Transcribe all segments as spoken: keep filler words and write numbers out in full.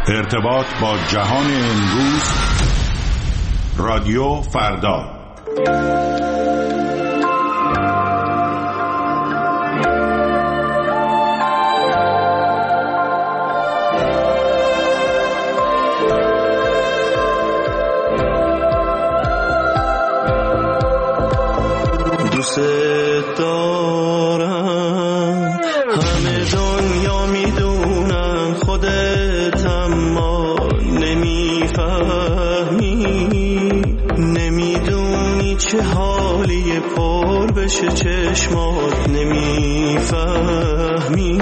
ارتباط با جهان امروز، رادیو فردا. دوست دارم، همه دنیا میدونن، خودت اما نمیفهمی، نمیدونی چه حالیه پر بشه چشمات، نمیفهمی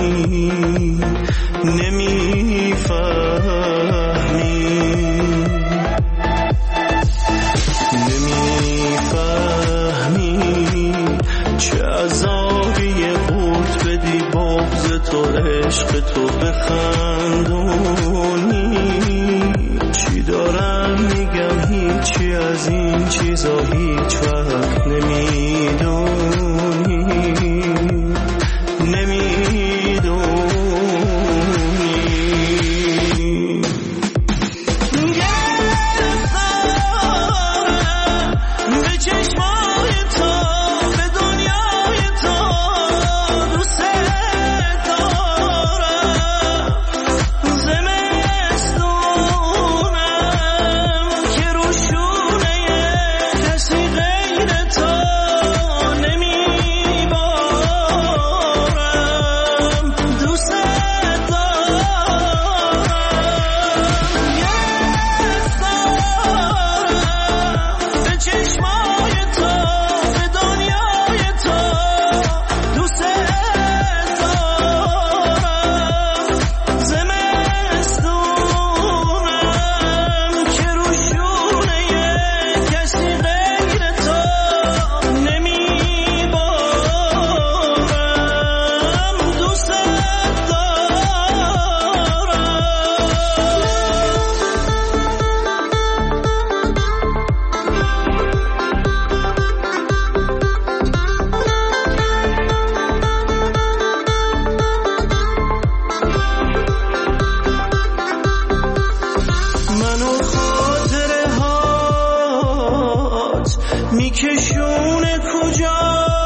نمیفهمی نمیفهمی چه عذابیه قورت بدی بغض تو عشق تو بخندونی. چی دارم میگم هیچی از این چیزا هیچ وقت نمیدونی نمیدونی میکشونه کجا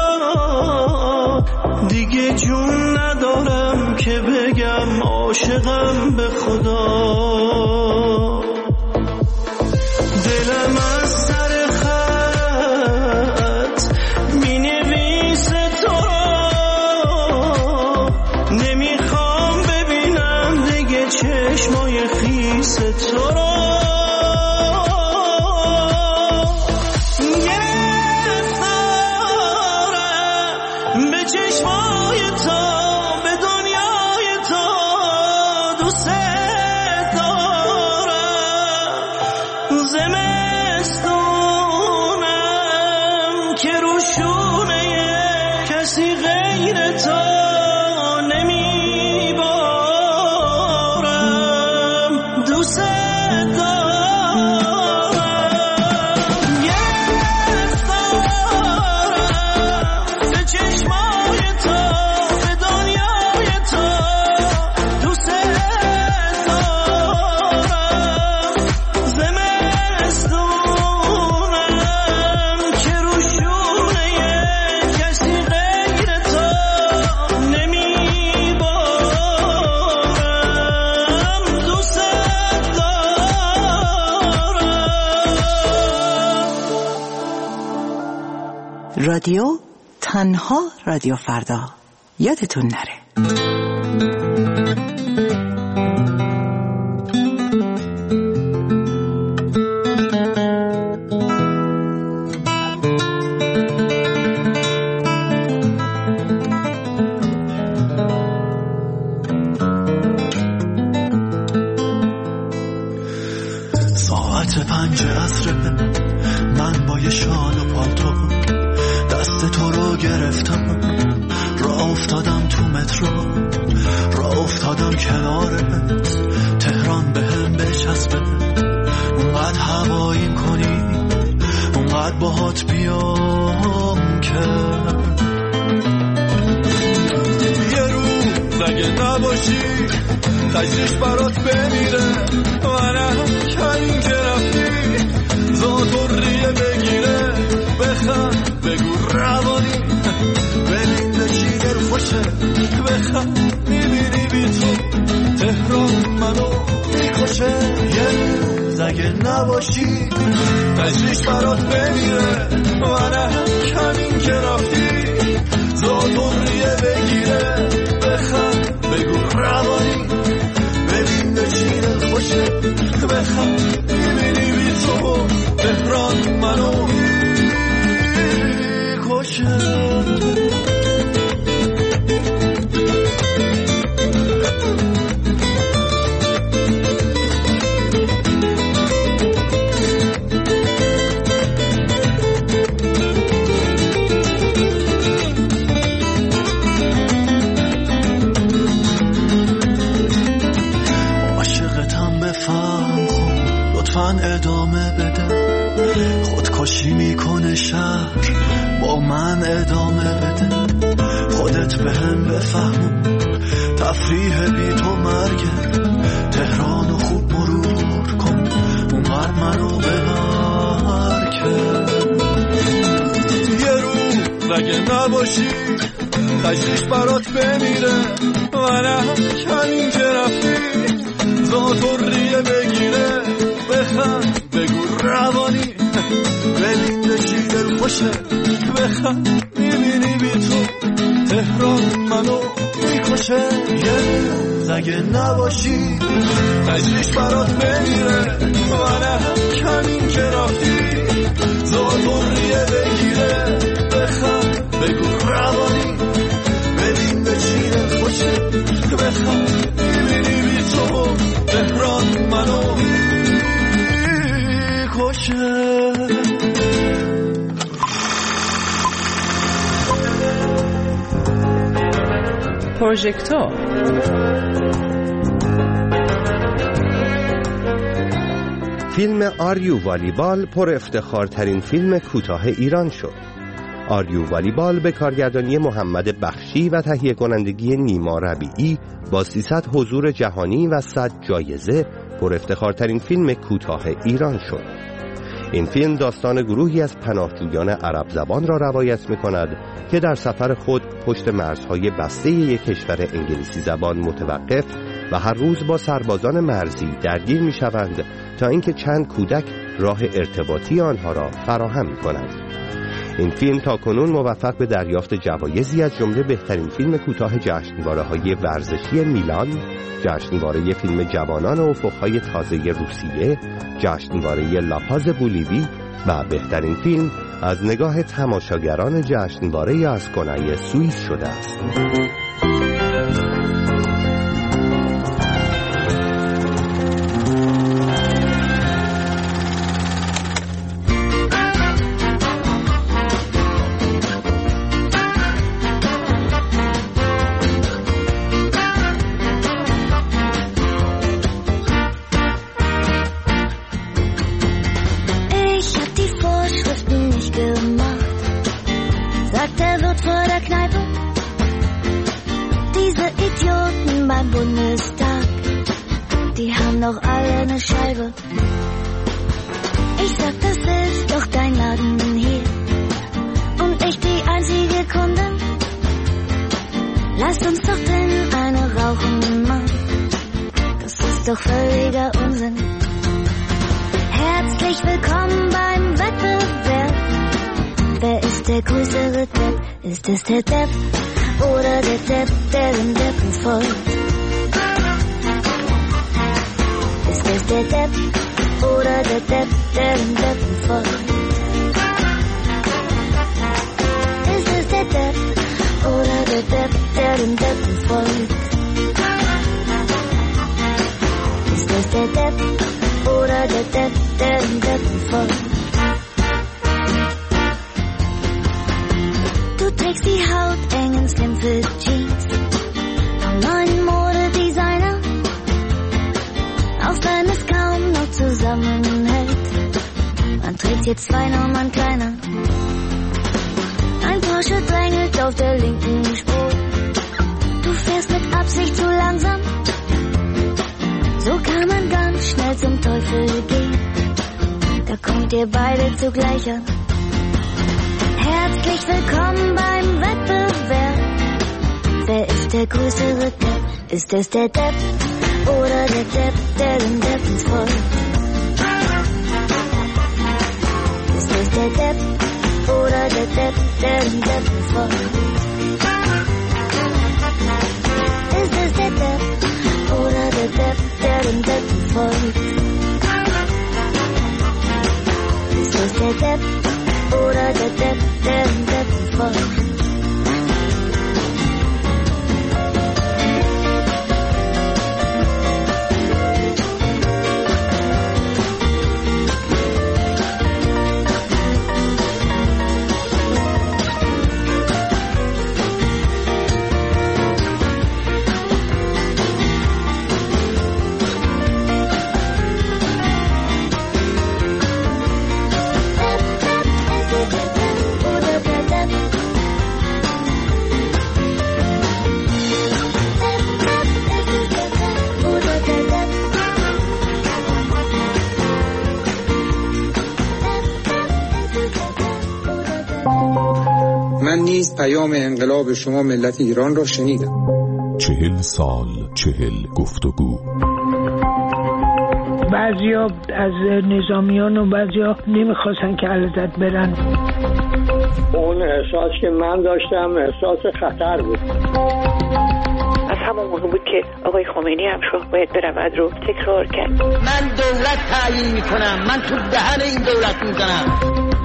دیگه جون ندارم که بگم عاشقم به خدا. دلم از سر خط مینویسه تو را، نمیخوام ببینم دیگه چشمای خیس تو را. رادیو تنها رادیو فردا، یادتون نره. ساعت پنج عصر من با یه شال و پالتو دست تو رو گرفتم، راه افتادم تو مترو، راه افتادم کنارت، تهران به هم بچسبه، اونقدر هواییم کنی، اونقدر باهات بیام که یه رو نگه نباشی تجریش برات بمیره و نه کمین که رفتی زاتوریه بگیره بخند بگو روانی ببین به چی دل خوشه بخند میبینی بی تو تهران منو میکشه یه روز اگه نباشی تجریش برات بمیره و نه کمین که رفتی زاتوریه بگیره بخند بگو روانی ببین به چی دل خوشه بخند میبینی بی تو تهران منو میکشه ادامه بده خودکشی میکنه شهر با من ادامه بده خودت به هم بفهم تفریح بی تو مرگه تهرانو خوب مرور کن اونور منو ببر که یه روز اگه نباشی تجریش برات بمیره و نه کمین که رفتی زاتوریه بگیره بخند بگو روانی ببین به چی دل خوشه بخند میبینی بی تو تهران منو میکشه یه روز اگه نباشی تجریش برات بمیره و نه کمین که رفتی زاتوریه بگیره بخند بگو روانی ببین به چی دل خوشه بخند میبینی بی تو تهران منو پروژکتور فیلم آریو والیبال پر افتخارترین فیلم کوتاه ایران شد. آریو والیبال به کارگردانی محمد بخشی و تهیه کنندگی نیما ربیعی با سیصد حضور جهانی و صد جایزه پر افتخارترین فیلم کوتاه ایران شد. این فیلم داستان گروهی از پناهجویان عرب زبان را روایت می‌کند که در سفر خود پشت مرزهای بسته یک کشور انگلیسی زبان متوقف و هر روز با سربازان مرزی درگیر می‌شوند تا اینکه چند کودک راه ارتباطی آنها را فراهم می‌کنند. این فیلم تاکنون موفق به دریافت جوایزی از جمله بهترین فیلم کوتاه جشنواره‌های ورزشی میلان، جشنواره فیلم جوانان افق‌های تازه روسیه، جشنواره لاپاز بولیوی و بهترین فیلم از نگاه تماشاگران جشنواره اسکونای سوئیس شده است. Bundestag, die haben doch alle eine Scheibe. Ich sag, das ist doch dein Laden hier und ich die einzige Kundin. Lass uns doch denn eine rauchen, Mann. Das ist doch völliger Unsinn. Herzlich willkommen beim Wettbewerb. Wer ist der größere Depp? Ist es der Depp oder der Depp, der den Deppen folgt? Ist es der Depp oder der Depp, der den Deppen folgt? Ist es der Depp oder der Depp, der den Deppen folgt? Ist es der Depp oder der Depp, der den Deppen folgt? Du trägst die hautengen Slimfit Jeans vom neuen Modedesigner, auch wenn es kaum noch zusammenhält. Man trägt jetzt zwei Nummern kleiner. Ein Porsche drängelt auf der linken Spur. Du fährst mit Absicht zu langsam. So kann man ganz schnell zum Teufel gehen. Da kommt ihr beide zugleich an. Herzlich willkommen beim Wettbewerb. Wer ist der größere Depp? Ist es der Depp oder der Depp, der den Deppen folgt? Ist es der Depp oder der Depp, der den Deppen folgt? Ist es der Depp oder der Depp, der den Deppen folgt? Ist es der Depp oder der Depp, der den Deppen folgt? من نیز پیام انقلاب شما ملت ایران را شنیدم. چهل سال چهل گفتگو. بعضیا از نظامیان و بعضیا نمیخواستن که علیزاده برن. اون احساس که من داشتم احساس خطر بود. از همون موقع بود که آقای خمینی هم شد باید برود رو تکرار کرد. من دولت تعیین میکنم، من تو دهن این دولت میزنم.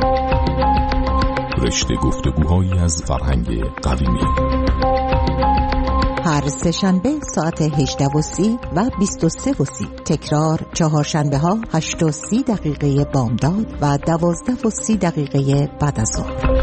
رشته گفتگوهایی از فرهنگ قدیمی. هر سه شنبه ساعت هجده و سی و بیست و سه و سی. تکرار چهارشنبه ها هشت و سی دقیقه بامداد و دوازده و سی دقیقه بعد از ظهر.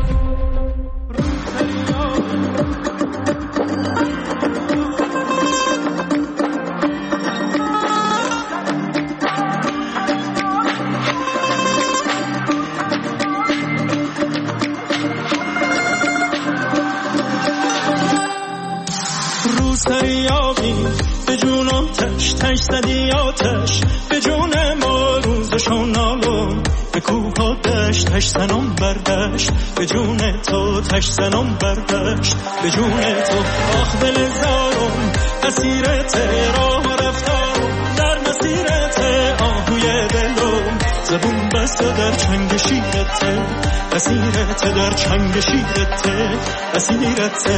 سریابی به جون آتش تش زدی آتش به جون ما روزشون نالون به کوه ها دشت تش زنم بردشت به جون تو تش زنم بردشت به جون تو آخ دل زارم اسیرت راه رفتارم در مسیرت آهوی دلم زبون بسته در چنگ شیرت اسیرت در چنگ شیرت اسیرت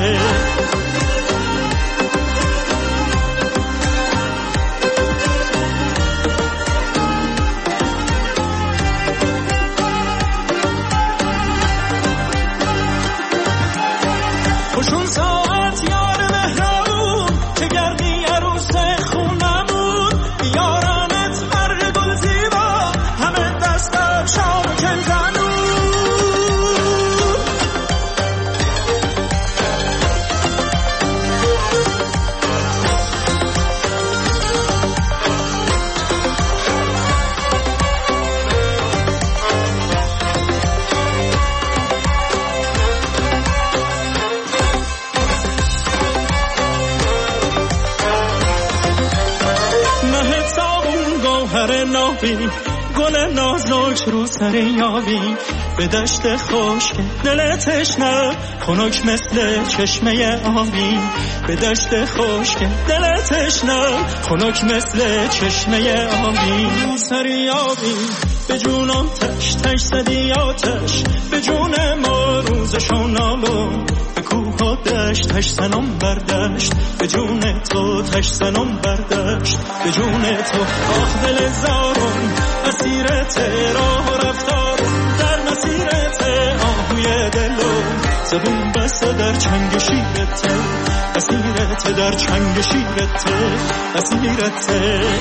گل نازک رو سر یابی به دشت خشک دل تشنه خنک مثل چشمه آبی به دشت خشک دل تشنه خنک مثل چشمه آبی رو سر یابی به جون آتش تش زدی آتش به جون ما روزشون نالو به کوه ها دشت تش زنم بردشت به جون تو تش زنم بردشت به جون تو آخ دل زارم اسیرت راه و رفتارم در مسیرت آهوی دلم زبون بسته در چنگ شیرت اسیرت در چنگ شیرت اسیرت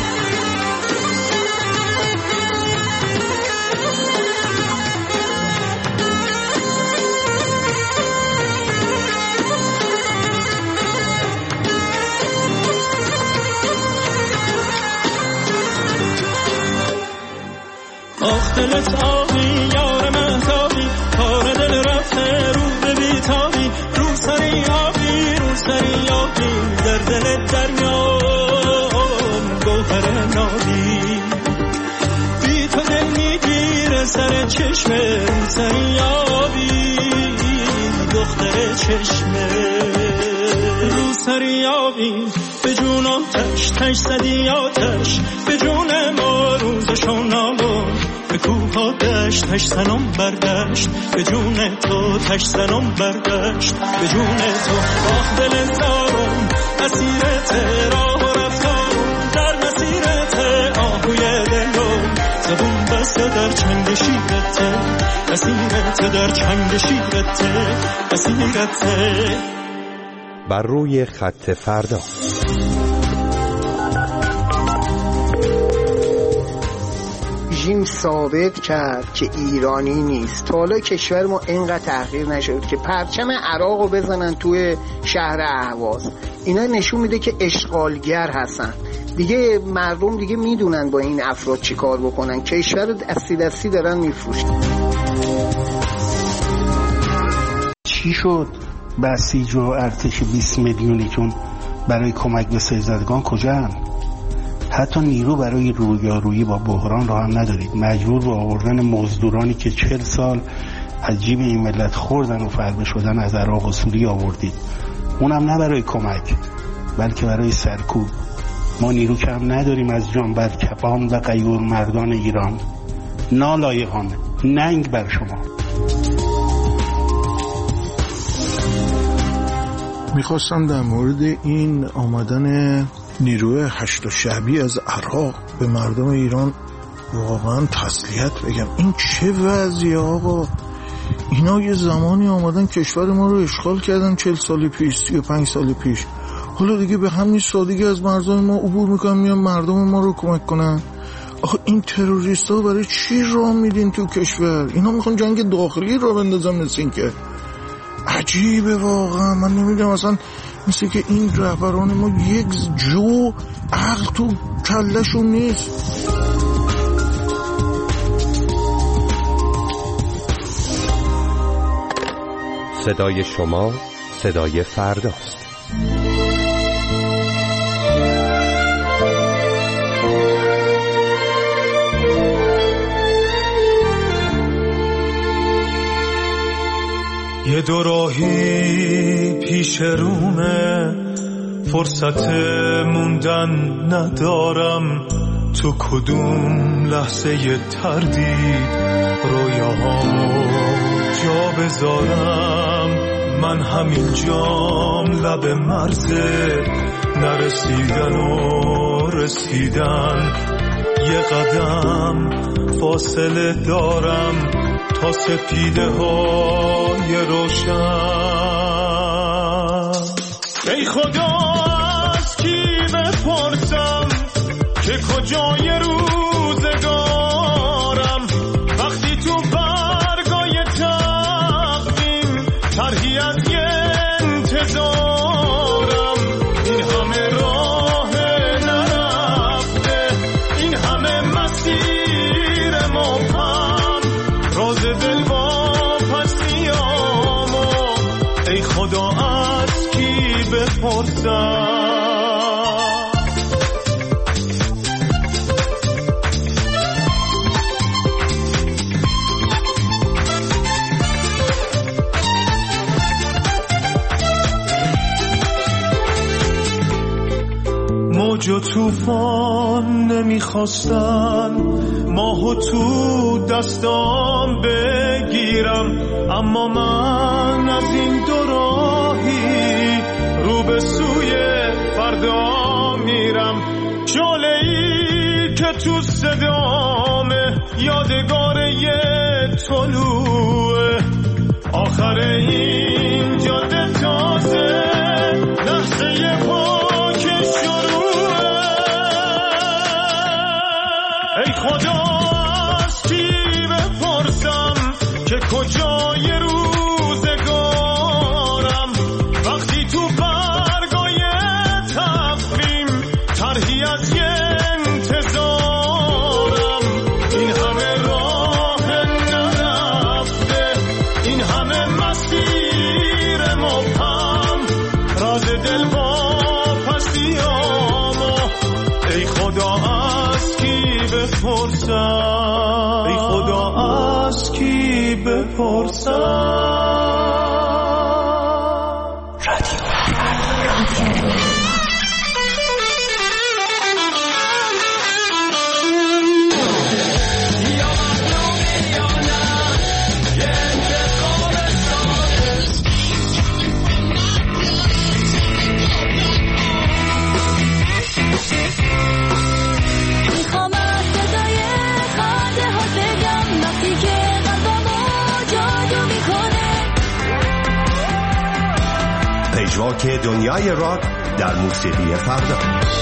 آخ دلت آبی یار مهتابی کار دل رفته رو به بیتابی رو سری آبی رو سری آبی در سر نابی، بی تو دل میگیره سر چشم روسری آبی، دختر چشمه روسری آبی، به جون آتش تش زدی آتش، به جون ما روزشو نامون، به کوه ها دشت تش زنم بردشت، به جون تو تش زنم بردشت، به جون تو آخ دل زارم اسیرت راه و رفتارم، در مسیرت آهوی دلم، زبون بسته در چنگ شیرت، اسیرت در چنگ شیرت، اسیرت. بر روی خط فردا. رژیم ثابت کرد که ایرانی نیست. تا حالا کشور ما اینقدر تحقیر نشد که پرچم عراق رو بزنن توی شهر اهواز. اینا نشون میده که اشغالگر هستن. دیگه مردم دیگه میدونن با این افراد چی کار بکنن. کشور رو دستی دستی دارن میفروشن. چی شد بسیج و ارتش بیست میلیونیتون برای کمک به سیلزدگان کجا هم؟ حتی نیرو برای رویارویی با بحران را هم ندارید. مجبور به آوردن مزدورانی که چهل سال از جیب این ملت خوردن و فربه شدن از عراق و سوریه آوردید. اونم نه برای کمک بلکه برای سرکوب. ما نیرو کم نداریم از جانبرکبان و غیور مردان ایران. نالایقان، ننگ بر شما. میخواستم در مورد این آمدن نیروی هشت شعبی از عراق به مردم ایران واقعا تسلیت بگم. این چه وضعیه آقا؟ اینا یه زمانی آمدن کشور ما رو اشغال کردن، چهل سال پیش، سی و پنج سال پیش. حالا دیگه به همین سادگی از مردم ما عبور میکنن، میان مردم ما رو کمک کنن. آخه این تروریست ها برای چی راه میدین تو کشور؟ اینا میخوان جنگ داخلی رو بندازن. مثل این که عجیبه واقعا. من نمیدونم اصلا، مثل که این رهبران ما یک جو عقل تو کلشون نیست. صدای شما صدای فرداست. یه دوراهی پیش رومه، فرصت موندن ندارم، تو کدوم لحظه تردید رویاهامو جا بذارم. من همین جام لب مرزه، نرسیدن و رسیدن، یه قدم فاصله دارم تا سپیده های روشن. ای خدا از کی بپرسم که کجای روزگارم، وقتی تو برگای تقویم طرحی از یه انتظارم. این همه راه نرفته، این همه مسیر مبهم، راز دل با پسیامو ای خدا از کی بپرسم. موج و طوفان نمیخواستن ماهو تو دستام بگیرم، اما من از این دو راهی رو به سوی فردا میرم. شعله‌ای که تو صدامه یادگار یه طلوعه، آخر این جاده تازه لحظه پاک شروعه. ای خدا از کی بپرسم که کجای روزگارم، وقتی تو برگای تقویم طرحی از یه انتظارم. این همه راه نرفته، این همه مسیر مبهم، راز دل با پسیامو ای خدا از کی بپرسم ای خدا از کی بپرسم پژواک دنیای راک در موسیقی فردا.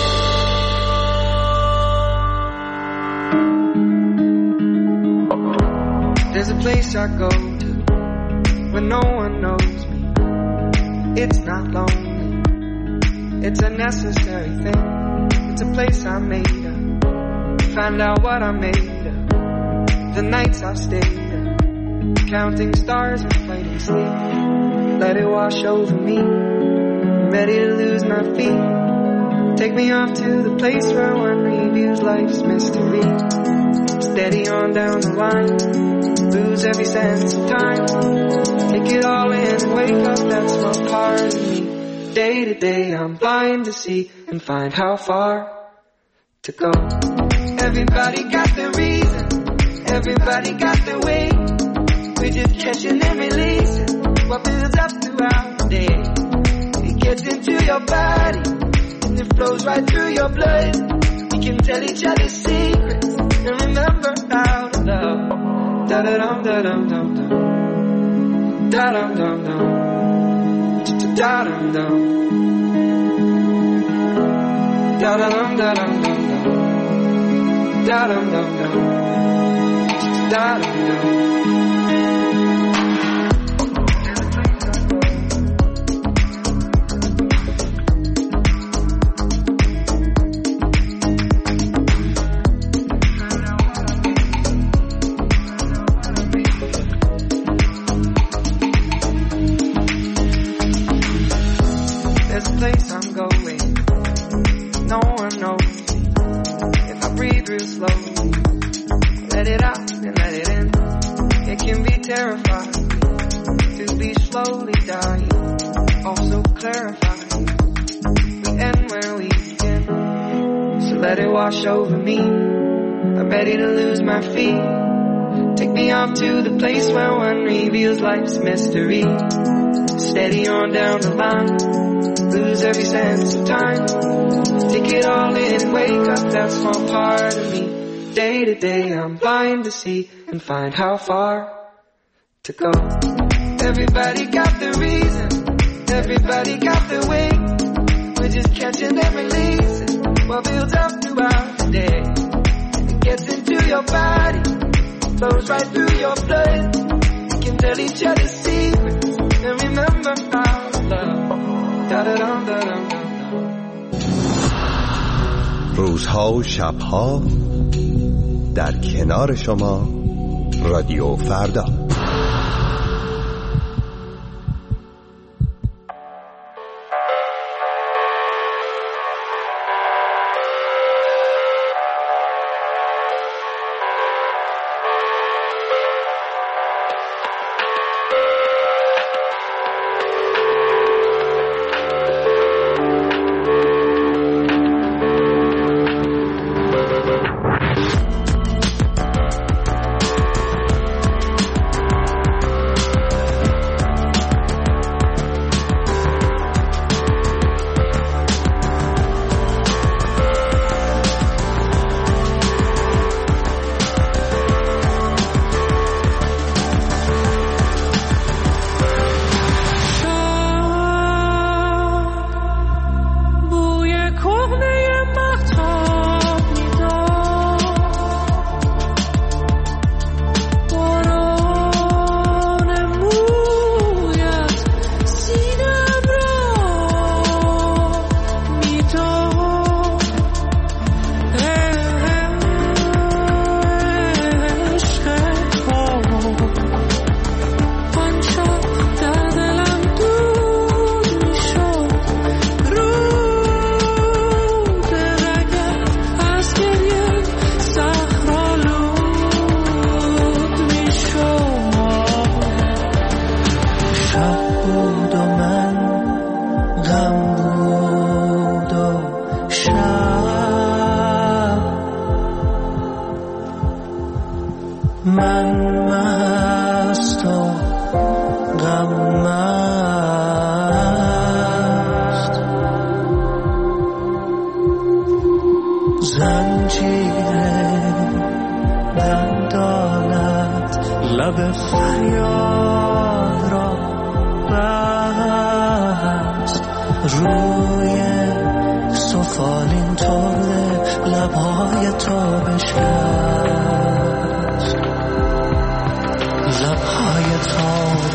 There's a place I go to when no one knows me. It's not lonely, it's a necessary thing. It's a place I made up, find out what I made of. The nights I've stayed up, counting stars and fighting sleep. Let it wash over me, I'm ready to lose my feet. Take me off to the place where one reviews life's mystery. Steady on down the line, lose every sense of time. Take it all in and wake up that small part of me. Day to day I'm blind to see and find how far to go. Everybody got their reason, everybody got their way. We're just catching and releasing what builds up throughout the day. It gets into your body and it flows right through your blood. We can tell each other secrets and remember how to love. Da da dum da dum dum dum, da dum dum dum, da dum dum, da dum da dum dum dum, da dum dum dum, da dum dum. Place I'm going, no one knows me. If I breathe real slowly, let it out and let it in. It can be terrifying to be slowly dying, also clarifying. We end where we begin, so let it wash over me. I'm ready to lose my feet. Take me off to the place where one reveals life's mystery. Steady on down the line, lose every sense of time. Take it all in and wake up that small part of me. Day to day I'm blind to see and find how far to go. Everybody got their reason, everybody got their way. We're just catching and releasing what builds up throughout the day. It gets into your body, flows right through your blood. We can tell each other secrets and remember how to love. روزها و شبها در کنار شما رادیو فردا. زنجیره دندانت لب فریاد را بست روی سفالین طور لبهای تو بشکست لبهای تو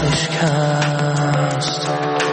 بشکست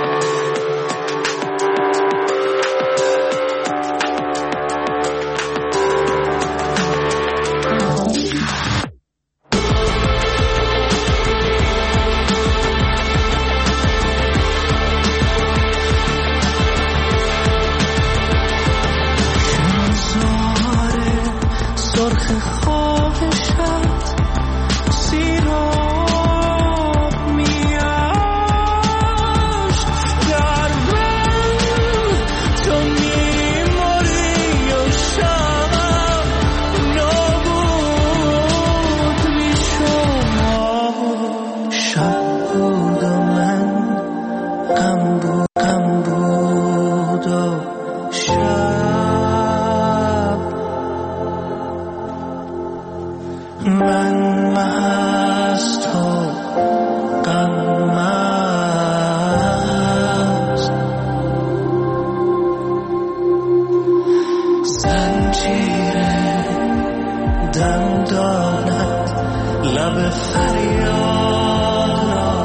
لب فریاد را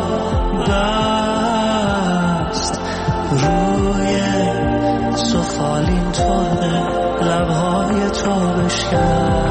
بست روی سفالین طور لبهای تو بشکست